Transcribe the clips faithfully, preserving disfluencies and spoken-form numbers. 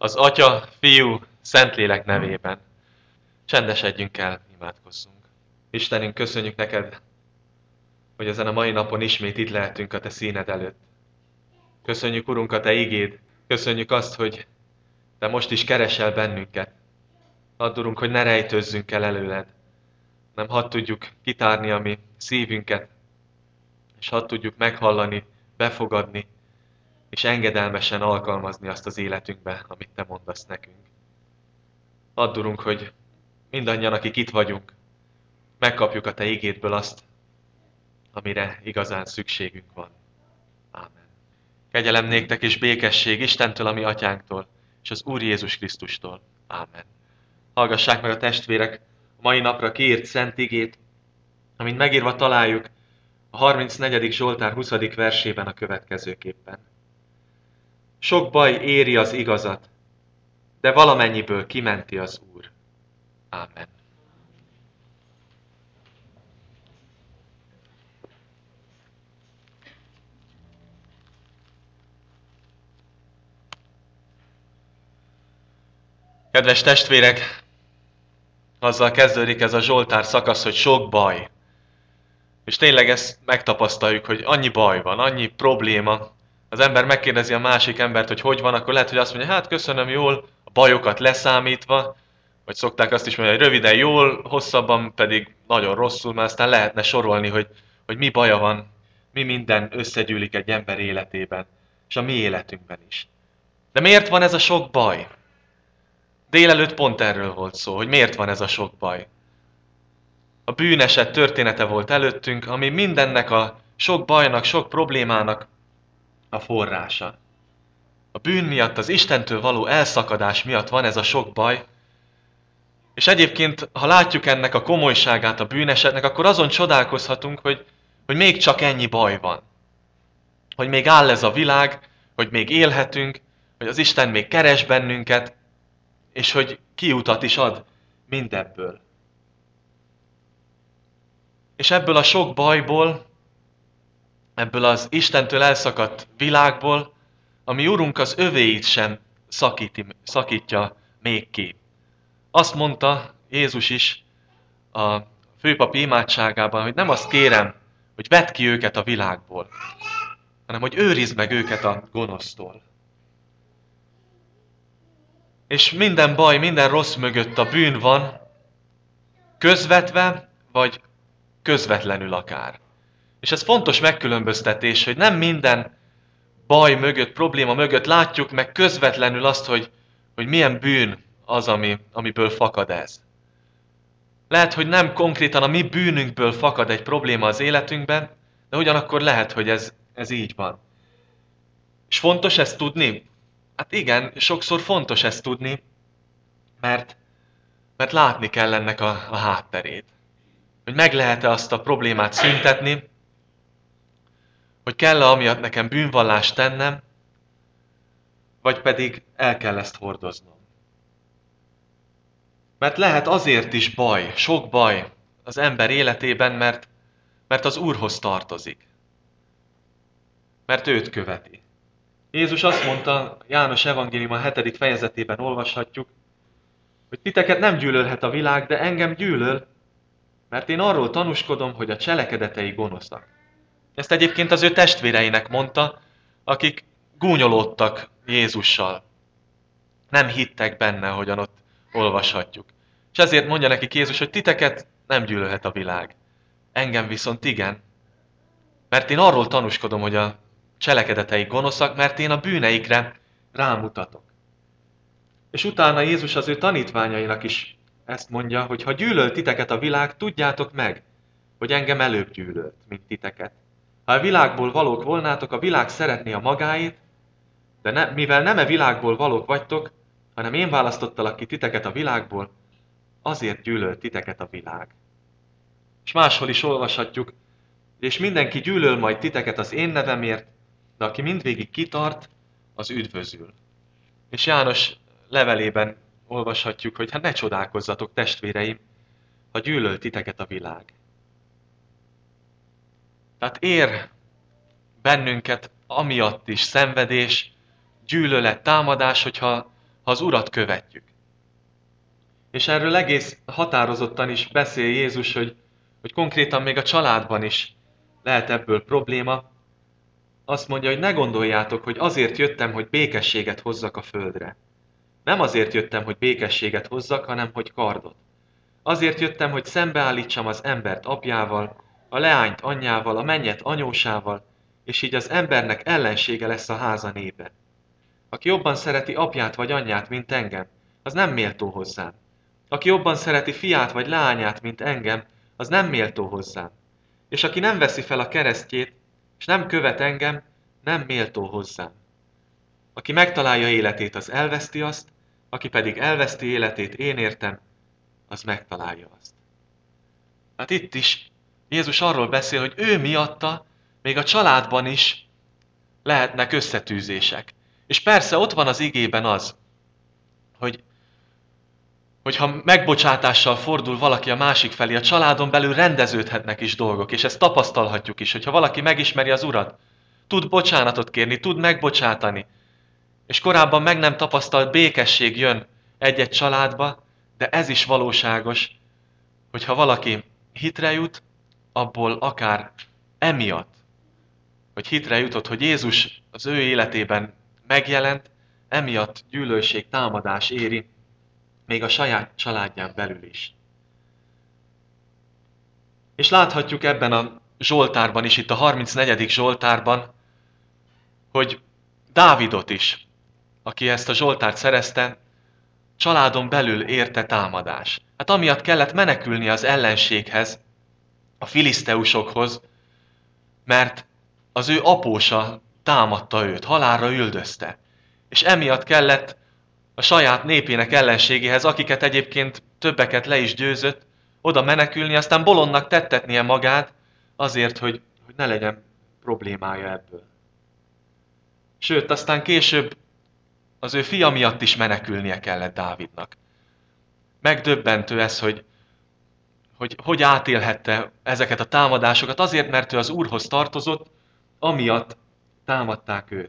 Az Atya, Fiú, Szentlélek nevében. Csendesedjünk el, imádkozzunk. Istenünk, köszönjük neked, hogy ezen a mai napon ismét itt lehetünk a te színed előtt. Köszönjük, Urunk, a te igéd. Köszönjük azt, hogy te most is keresel bennünket. Add, Urunk, hogy ne rejtőzzünk el előled, nem hadd tudjuk kitárni a mi szívünket, és hadd tudjuk meghallani, befogadni, és engedelmesen alkalmazni azt az életünkbe, amit te mondasz nekünk. Add, Urunk, hogy mindannyian, akik itt vagyunk, megkapjuk a te igédből azt, amire igazán szükségünk van. Ámen. Kegyelem néktek és békesség Istentől, a mi atyánktól, és az Úr Jézus Krisztustól. Ámen. Hallgassák meg a testvérek a mai napra kiírt szent igét, amint megírva találjuk a harmincnegyedik Zsoltár huszadik versében a következőképpen. Sok baj éri az igazat, de valamennyiből kimenti az Úr. Ámen. Kedves testvérek, azzal kezdődik ez a Zsoltár szakasz, hogy sok baj. És tényleg ezt megtapasztaljuk, hogy annyi baj van, annyi probléma. Az ember megkérdezi a másik embert, hogy hogy van, akkor lehet, hogy azt mondja, hát köszönöm jól, a bajokat leszámítva, vagy szokták azt is mondani, hogy röviden jól, hosszabban pedig nagyon rosszul, mert aztán lehetne sorolni, hogy, hogy mi baja van, mi minden összegyűlik egy ember életében, és a mi életünkben is. De miért van ez a sok baj? Délelőtt pont erről volt szó, hogy miért van ez a sok baj. A bűneset története volt előttünk, ami mindennek a sok bajnak, sok problémának a forrása. A bűn miatt, az Istentől való elszakadás miatt van ez a sok baj, és egyébként, ha látjuk ennek a komolyságát a bűnesetnek, akkor azon csodálkozhatunk, hogy, hogy még csak ennyi baj van. Hogy még áll ez a világ, hogy még élhetünk, hogy az Isten még keres bennünket, és hogy kiutat is ad mindebből. És ebből a sok bajból, ebből az Istentől elszakadt világból, a mi Urunk az övéit sem szakíti, szakítja még ki. Azt mondta Jézus is a főpapi imádságában, hogy nem azt kérem, hogy vedd ki őket a világból, hanem hogy őrizd meg őket a gonosztól. És minden baj, minden rossz mögött a bűn van, közvetve, vagy közvetlenül akár. És ez fontos megkülönböztetés, hogy nem minden baj mögött, probléma mögött látjuk meg közvetlenül azt, hogy, hogy milyen bűn az, ami, amiből fakad ez. Lehet, hogy nem konkrétan a mi bűnünkből fakad egy probléma az életünkben, de ugyanakkor lehet, hogy ez, ez így van. És fontos ezt tudni? Hát igen, sokszor fontos ezt tudni, mert, mert látni kell ennek a, a hátterét. Hogy meg lehet-e azt a problémát szüntetni, hogy kell-e amiatt nekem bűnvallást tennem, vagy pedig el kell ezt hordoznom. Mert lehet azért is baj, sok baj az ember életében, mert, mert az Úrhoz tartozik. Mert őt követi. Jézus azt mondta, János evangélium a hetedik fejezetében olvashatjuk, hogy titeket nem gyűlölhet a világ, de engem gyűlöl, mert én arról tanúskodom, hogy a cselekedetei gonoszak. Ezt egyébként az ő testvéreinek mondta, akik gúnyolódtak Jézussal. Nem hittek benne, ahogyan ott olvashatjuk. És ezért mondja nekik Jézus, hogy titeket nem gyűlölhet a világ. Engem viszont igen. Mert én arról tanúskodom, hogy a cselekedetei gonoszak, mert én a bűneikre rámutatok. És utána Jézus az ő tanítványainak is ezt mondja, hogy ha gyűlöl titeket a világ, tudjátok meg, hogy engem előbb gyűlölt, mint titeket. Ha a világból valók volnátok, a világ szeretné a magáét, de ne, mivel nem e világból valók vagytok, hanem én választottalak ki titeket a világból, azért gyűlölt titeket a világ. És máshol is olvashatjuk, és mindenki gyűlöl majd titeket az én nevemért, de aki mindvégig kitart, az üdvözül. És János levelében olvashatjuk, hogy hát ne csodálkozzatok, testvéreim, ha gyűlöl titeket a világ. Tehát ér bennünket amiatt is szenvedés, gyűlölet, támadás, hogyha ha az Urat követjük. És erről egész határozottan is beszél Jézus, hogy, hogy konkrétan még a családban is lehet ebből probléma. Azt mondja, hogy ne gondoljátok, hogy azért jöttem, hogy békességet hozzak a földre. Nem azért jöttem, hogy békességet hozzak, hanem hogy kardot. Azért jöttem, hogy szembeállítsam az embert apjával, a leányt anyjával, a mennyet anyósával, és így az embernek ellensége lesz a háza népe. Aki jobban szereti apját vagy anyját, mint engem, az nem méltó hozzám. Aki jobban szereti fiát vagy leányát, mint engem, az nem méltó hozzám. És aki nem veszi fel a keresztjét, és nem követ engem, nem méltó hozzám. Aki megtalálja életét, az elveszti azt, aki pedig elveszti életét én értem, az megtalálja azt. Hát itt is Jézus arról beszél, hogy ő miatta még a családban is lehetnek összetűzések. És persze ott van az igében az, hogy hogyha megbocsátással fordul valaki a másik felé, a családon belül rendeződhetnek is dolgok, és ezt tapasztalhatjuk is, hogyha valaki megismeri az Urat, tud bocsánatot kérni, tud megbocsátani, és korábban meg nem tapasztalt békesség jön egy-egy családba, de ez is valóságos, hogyha valaki hitre jut, abból akár emiatt, hogy hitre jutott, hogy Jézus az ő életében megjelent, emiatt gyűlölség, támadás éri, még a saját családján belül is. És láthatjuk ebben a Zsoltárban is, itt a harmincnegyedik Zsoltárban, hogy Dávidot is, aki ezt a Zsoltárt szerezte, családon belül érte támadás. Hát amiatt kellett menekülni az ellenséghez, a filiszteusokhoz, mert az ő apósa támadta őt, halálra üldözte. És emiatt kellett a saját népének ellenségéhez, akiket egyébként többeket le is győzött, oda menekülni, aztán bolondnak tettetnie magát azért, hogy, hogy ne legyen problémája ebből. Sőt, aztán később az ő fia miatt is menekülnie kellett Dávidnak. Megdöbbentő ez, hogy hogy, hogy átélhette ezeket a támadásokat, azért, mert ő az Úrhoz tartozott, amiatt támadták őt.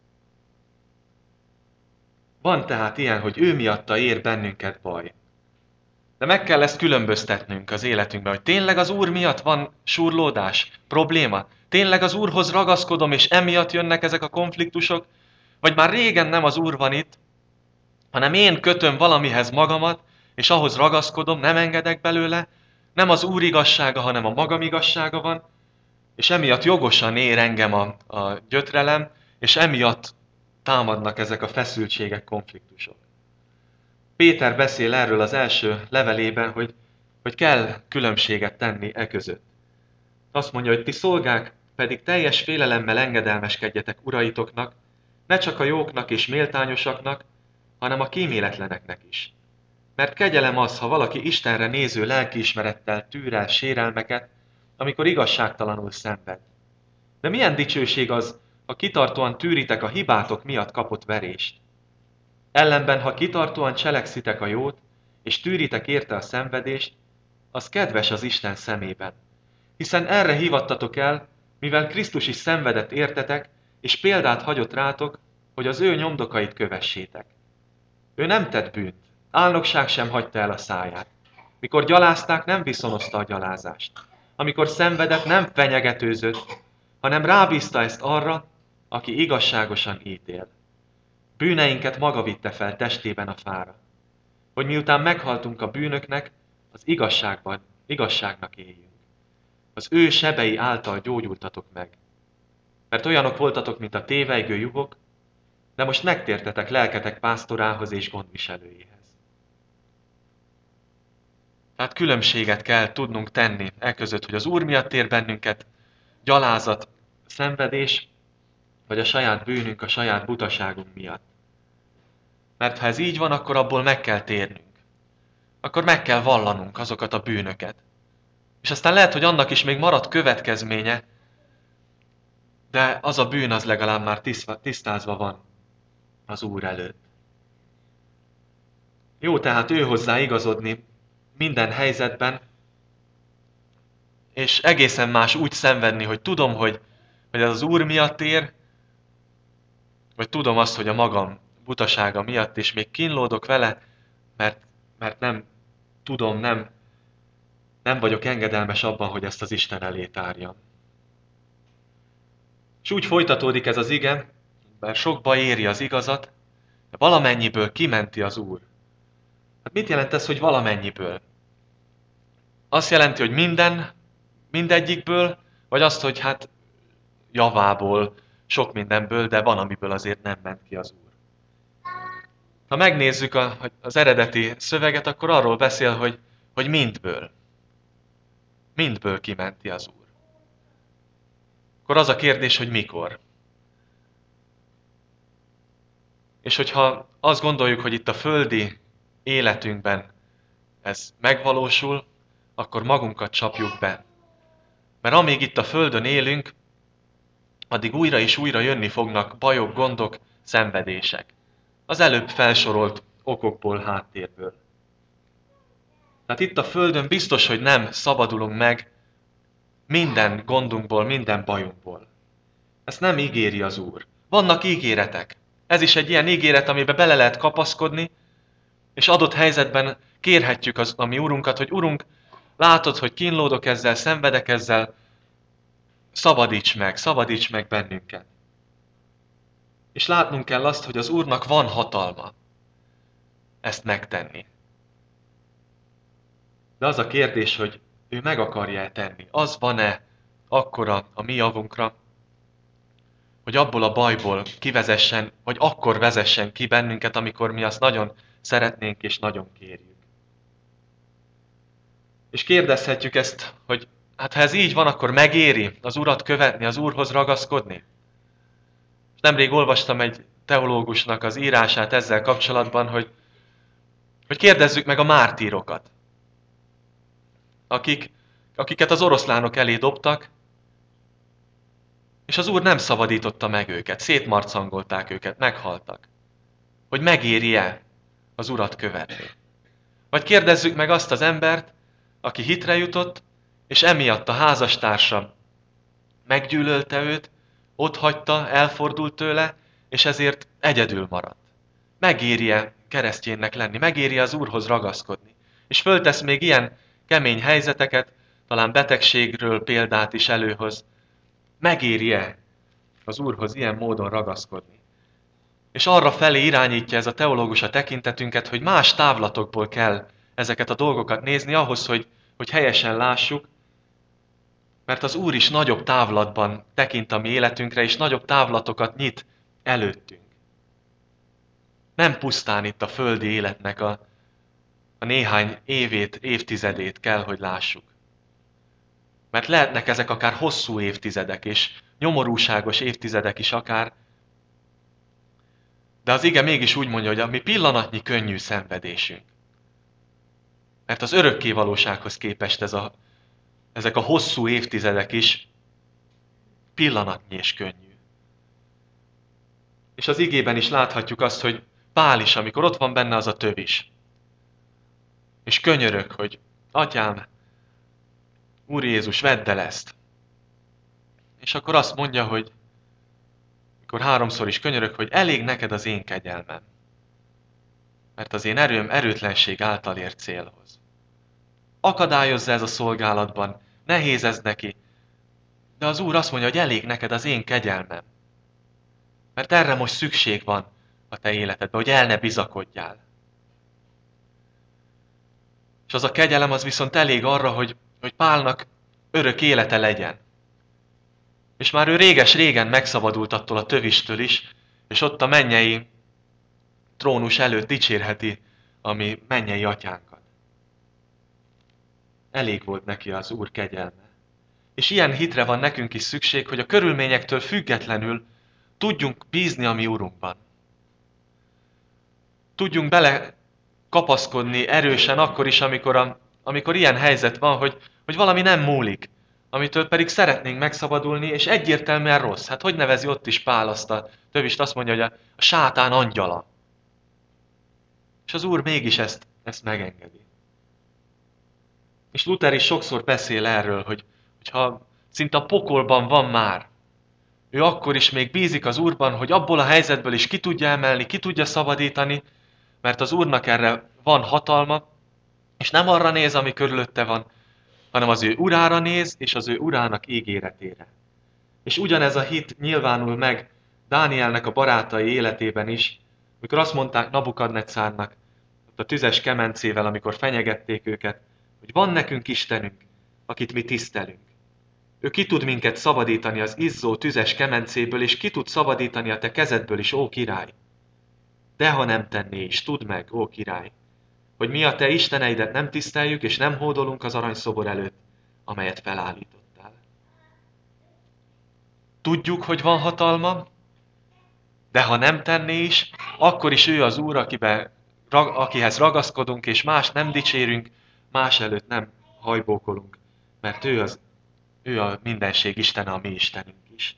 Van tehát ilyen, hogy ő miatta ér bennünket baj. De meg kell ezt különböztetnünk az életünkben, hogy tényleg az Úr miatt van surlódás, probléma? Tényleg az Úrhoz ragaszkodom, és emiatt jönnek ezek a konfliktusok? Vagy már régen nem az Úr van itt, hanem én kötöm valamihez magamat, és ahhoz ragaszkodom, nem engedek belőle, nem az Úr igazsága, hanem a magam igazsága van, és emiatt jogosan ér engem a, a gyötrelem, és emiatt támadnak ezek a feszültségek, konfliktusok. Péter beszél erről az első levelében, hogy, hogy kell különbséget tenni e között. Azt mondja, hogy ti szolgák pedig teljes félelemmel engedelmeskedjetek uraitoknak, ne csak a jóknak és méltányosaknak, hanem a kíméletleneknek is. Mert kegyelem az, ha valaki Istenre néző lelkiismerettel tűr el sérelmeket, amikor igazságtalanul szenved. De milyen dicsőség az, ha kitartóan tűritek a hibátok miatt kapott verést. Ellenben, ha kitartóan cselekszitek a jót, és tűritek érte a szenvedést, az kedves az Isten szemében. Hiszen erre hívattatok el, mivel Krisztus is szenvedett értetek, és példát hagyott rátok, hogy az ő nyomdokait kövessétek. Ő nem tett bűnt, álnokság sem hagyta el a száját. Mikor gyalázták, nem viszonozta a gyalázást. Amikor szenvedett, nem fenyegetőzött, hanem rábízta ezt arra, aki igazságosan ítél. Bűneinket maga vitte fel testében a fára, hogy miután meghaltunk a bűnöknek, az igazságban, igazságnak éljünk. Az ő sebei által gyógyultatok meg. Mert olyanok voltatok, mint a tévejgő juhok, de most megtértetek lelketek pásztorához és gondviselőjéhez. Tehát különbséget kell tudnunk tenni e között, hogy az Úr miatt ér bennünket gyalázat, szenvedés, vagy a saját bűnünk, a saját butaságunk miatt. Mert ha ez így van, akkor abból meg kell térnünk. Akkor meg kell vallanunk azokat a bűnöket. És aztán lehet, hogy annak is még marad következménye, de az a bűn az legalább már tisztázva van az Úr előtt. Jó tehát ő hozzá igazodni minden helyzetben, és egészen más úgy szenvedni, hogy tudom, hogy, hogy ez az Úr miatt ér, vagy tudom azt, hogy a magam butasága miatt, és még kínlódok vele, mert, mert nem tudom, nem, nem vagyok engedelmes abban, hogy ezt az Isten elé tárjam. És úgy folytatódik ez az ige, bár sok baj éri az igazat, de valamennyiből kimenti az Úr. Hát mit jelent ez, hogy valamennyiből? Azt jelenti, hogy minden, mindegyikből, vagy azt, hogy hát javából, sok mindenből, de van, amiből azért nem ment ki az Úr. Ha megnézzük a, az eredeti szöveget, akkor arról beszél, hogy, hogy mindből. Mindből kimenti az Úr. Akkor az a kérdés, hogy mikor. És hogyha azt gondoljuk, hogy itt a földi életünkben ez megvalósul, akkor magunkat csapjuk be. Mert amíg itt a földön élünk, addig újra és újra jönni fognak bajok, gondok, szenvedések. Az előbb felsorolt okokból, háttérből. Tehát itt a földön biztos, hogy nem szabadulunk meg minden gondunkból, minden bajunkból. Ezt nem ígéri az Úr. Vannak ígéretek. Ez is egy ilyen ígéret, amiben bele lehet kapaszkodni, és adott helyzetben kérhetjük az, a mi Urunkat, hogy Urunk, látod, hogy kínlódok ezzel, szenvedek ezzel, szabadíts meg, szabadíts meg bennünket. És látnunk kell azt, hogy az Úrnak van hatalma ezt megtenni. De az a kérdés, hogy ő meg akarja-e tenni. Az van-e akkora a mi javunkra, hogy abból a bajból kivezessen, vagy akkor vezessen ki bennünket, amikor mi azt nagyon szeretnénk és nagyon kérjük. És kérdezhetjük ezt, hogy hát ha ez így van, akkor megéri az Urat követni, az Úrhoz ragaszkodni? Nemrég olvastam egy teológusnak az írását ezzel kapcsolatban, hogy, hogy kérdezzük meg a mártírokat, akik, akiket az oroszlánok elé dobtak, és az Úr nem szabadította meg őket, szétmarcangolták őket, meghaltak. Hogy megéri-e az Urat követni? Vagy kérdezzük meg azt az embert, aki hitre jutott, és emiatt a házastársa meggyűlölte őt, otthagyta, elfordult tőle, és ezért egyedül maradt. Megéri-e keresztjénnek lenni? Megéri az Úrhoz ragaszkodni? És föltesz még ilyen kemény helyzeteket, talán betegségről példát is előhoz. Megéri-e az Úrhoz ilyen módon ragaszkodni? És arra felé irányítja ez a teológus a tekintetünket, hogy más távlatokból kell ezeket a dolgokat nézni ahhoz, hogy, hogy helyesen lássuk, mert az Úr is nagyobb távlatban tekint a mi életünkre, és nagyobb távlatokat nyit előttünk. Nem pusztán itt a földi életnek a, a néhány évét, évtizedét kell, hogy lássuk. Mert lehetnek ezek akár hosszú évtizedek, és nyomorúságos évtizedek is akár, de az ige mégis úgy mondja, hogy a mi pillanatnyi könnyű szenvedésünk. Mert az örökké valósághoz képest ez a, ezek a hosszú évtizedek is pillanatnyi és könnyű. És az igében is láthatjuk azt, hogy Pál is, amikor ott van benne az a tövis, és könyörög, hogy Atyám, Úr Jézus, vedd el ezt. És akkor azt mondja, hogy mikor háromszor is könyörög, hogy elég neked az én kegyelmem. Mert az én erőm erőtlenség által ér célhoz. Akadályozza ez a szolgálatban, nehéz ez neki, de az Úr azt mondja, hogy elég neked az én kegyelmem. Mert erre most szükség van a te életedben, hogy el ne bizakodjál. És az a kegyelem az viszont elég arra, hogy, hogy Pálnak örök élete legyen. És már ő réges-régen megszabadult attól a tövistől is, és ott a mennyei trónus előtt dicsérheti a mi mennyei atyánkat. Elég volt neki az Úr kegyelme. És ilyen hitre van nekünk is szükség, hogy a körülményektől függetlenül tudjunk bízni a mi Urunkban. Tudjunk bele kapaszkodni erősen akkor is, amikor, a, amikor ilyen helyzet van, hogy, hogy valami nem múlik, amitől pedig szeretnénk megszabadulni, és egyértelműen rossz. Hát hogy nevezi ott is Pál azt a tövist, azt mondja, hogy a, a sátán angyala. És az Úr mégis ezt, ezt megengedi. És Luther is sokszor beszél erről, hogy, hogyha szinte a pokolban van már, ő akkor is még bízik az Úrban, hogy abból a helyzetből is ki tudja emelni, ki tudja szabadítani, mert az Úrnak erre van hatalma, és nem arra néz, ami körülötte van, hanem az ő urára néz, és az ő urának ígéretére. És ugyanez a hit nyilvánul meg Dánielnek a barátai életében is, mikor azt mondták Nabukadnecárnak, ott a tüzes kemencével, amikor fenyegették őket, hogy van nekünk Istenünk, akit mi tisztelünk. Ő ki tud minket szabadítani az izzó tüzes kemencéből, és ki tud szabadítani a te kezedből is, ó király. De ha nem tenné is, tudd meg, ó király, hogy mi a te isteneidet nem tiszteljük, és nem hódolunk az aranyszobor előtt, amelyet felállítottál. Tudjuk, hogy van hatalma, de ha nem tenné is, akkor is ő az Úr, akiben, akihez ragaszkodunk, és más nem dicsérünk, más előtt nem hajbókolunk, mert ő, az, ő a mindenség Istene, a mi Istenünk is.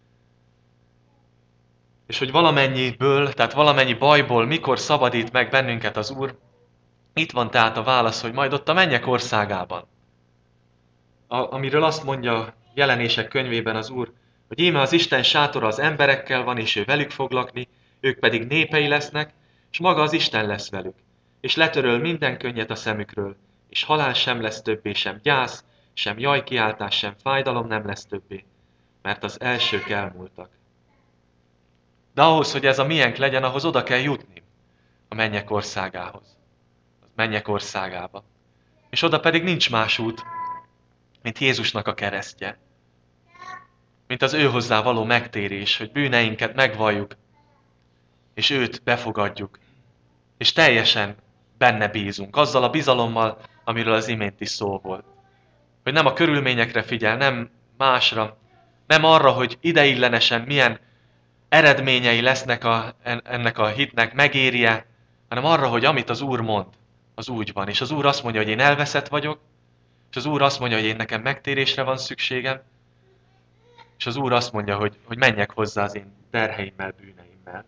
És hogy valamennyiből, tehát valamennyi bajból mikor szabadít meg bennünket az Úr, itt van tehát a válasz, hogy majd ott a mennyek országában, a, amiről azt mondja Jelenések könyvében az Úr, hogy íme az Isten sátora az emberekkel van, és ő velük fog lakni, ők pedig népei lesznek, és maga az Isten lesz velük, és letöröl minden könnyet a szemükről, és halál sem lesz többé, sem gyász, sem jajkiáltás, sem fájdalom nem lesz többé, mert az elsők elmúltak. De ahhoz, hogy ez a miénk legyen, ahhoz oda kell jutni a mennyek országához, a mennyek országába. És oda pedig nincs más út, mint Jézusnak a keresztje. Mint az ő hozzá való megtérés, hogy bűneinket megvalljuk, és őt befogadjuk, és teljesen benne bízunk, azzal a bizalommal, amiről az imént is szó volt. Hogy nem a körülményekre figyel, nem másra, nem arra, hogy ideiglenesen milyen eredményei lesznek a, ennek a hitnek, megéri-e, hanem arra, hogy amit az Úr mond, az úgy van. És az Úr azt mondja, hogy én elveszett vagyok, és az Úr azt mondja, hogy én nekem megtérésre van szükségem, és az Úr azt mondja, hogy, hogy menjek hozzá az én terheimmel, bűneimmel.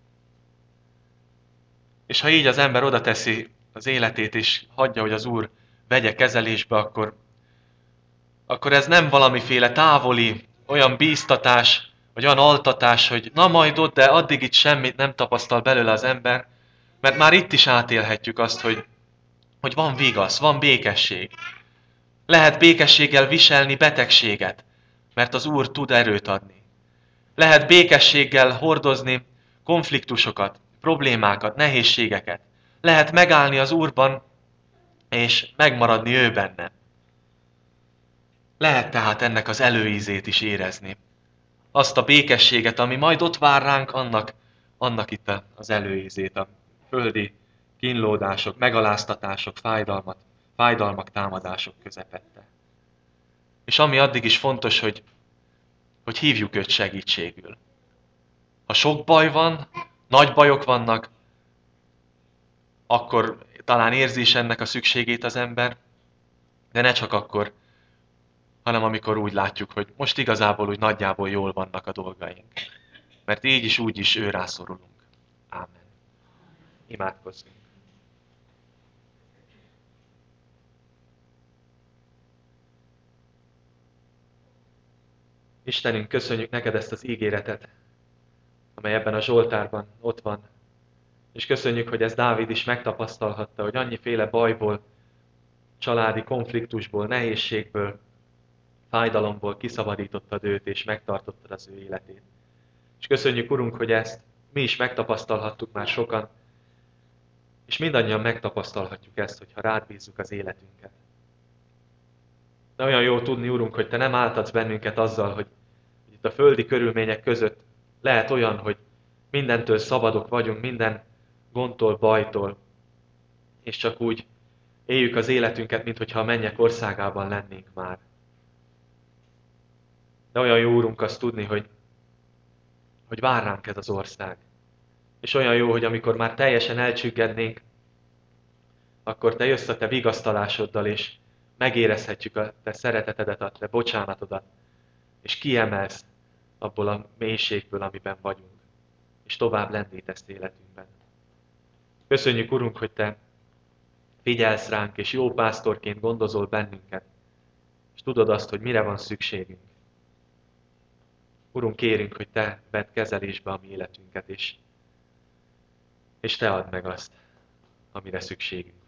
És ha így az ember oda teszi az életét, és hagyja, hogy az Úr vegye kezelésbe, akkor, akkor ez nem valamiféle távoli, olyan bíztatás, vagy olyan altatás, hogy na majd ott, de addig itt semmit nem tapasztal belőle az ember, mert már itt is átélhetjük azt, hogy, hogy van vigasz, van békesség. Lehet békességgel viselni betegséget, mert az Úr tud erőt adni. Lehet békességgel hordozni konfliktusokat, problémákat, nehézségeket. Lehet megállni az Úrban, és megmaradni ő benne. Lehet tehát ennek az előízét is érezni. Azt a békességet, ami majd ott vár ránk, annak, annak itt az előízét, a földi kínlódások, megaláztatások, fájdalmak, fájdalmak, támadások közepette. És ami addig is fontos, hogy, hogy hívjuk őt segítségül. Ha sok baj van, nagy bajok vannak, akkor talán érzi is ennek a szükségét az ember, de ne csak akkor, hanem amikor úgy látjuk, hogy most igazából úgy nagyjából jól vannak a dolgaink. Mert így is, úgy is ő rászorulunk. Ámen. Imádkozzunk. Istenünk, köszönjük neked ezt az ígéretet, amely ebben a Zsoltárban ott van. És köszönjük, hogy ezt Dávid is megtapasztalhatta, hogy annyiféle bajból, családi konfliktusból, nehézségből, fájdalomból kiszabadítottad őt, és megtartottad az ő életét. És köszönjük, Urunk, hogy ezt mi is megtapasztalhattuk már sokan, és mindannyian megtapasztalhatjuk ezt, hogyha rád bízzuk az életünket. De olyan jó tudni, Urunk, hogy Te nem áltatsz bennünket azzal, hogy itt a földi körülmények között lehet olyan, hogy mindentől szabadok vagyunk, minden gondtól, bajtól, és csak úgy éljük az életünket, mintha a mennyek országában lennénk már. De olyan jó, Úrunk, azt tudni, hogy, hogy vár ránk ez az ország. És olyan jó, hogy amikor már teljesen elcsüggednénk, akkor Te jössz a Te vigasztalásoddal, és megérezhetjük a Te szeretetedet, a Te bocsánatodat, és kiemelsz abból a mélységből, amiben vagyunk, és tovább lendítesz életünkben. Köszönjük, Urunk, hogy Te figyelsz ránk, és jó pásztorként gondozol bennünket, és tudod azt, hogy mire van szükségünk. Urunk, kérünk, hogy Te vedd kezelésbe a mi életünket is, és Te add meg azt, amire szükségünk